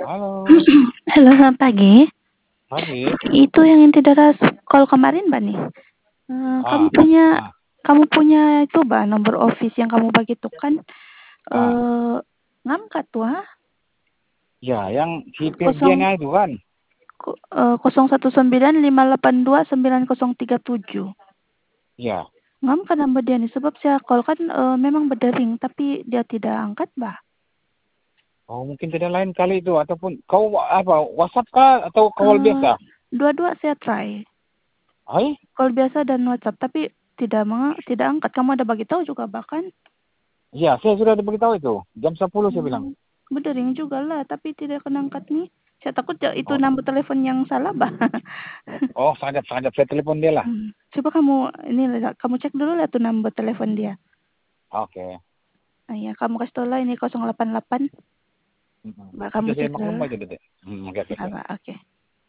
Halo, Halo, selamat pagi. pagi. Itu yang inti daras call kemarin, Mbak, nih. Eee, kamu Ah, punya ah, kamu punya itu, Mbak, nomor office yang kamu bagi itu kan, ah. ngangkat tuh, Ya, yang si kosong Firdiana itu kan? 0192582907. Ya. Ngangkat nama dia nih, sebab saya call kan, memang berdering, tapi dia tidak angkat, Mbak. Oh, mungkin tidak lain kali itu ataupun kau apa WhatsApp kah atau call Eee, biasa? Dua-dua saya try, Hai? call biasa dan WhatsApp, tapi tidak angkat. Kamu ada bagi tahu juga, bahkan. Ya, saya sudah diberitahu itu. Jam 10 saya bilang. Berdering juga lah, tapi tidak kenangkat nih. Saya takut ya itu Oh, nomor telepon yang salah, bah. oh sangat saya telepon dia lah. Coba kamu ini kamu cek dulu lah tuh nomor telepon dia. Oke. Ya, kamu kasih tahu lah ini 088. Mbak, kamu Sudah saya cek dulu maklum lah. aja deh. Oke, oke, Ya, oke. Mbak, oke.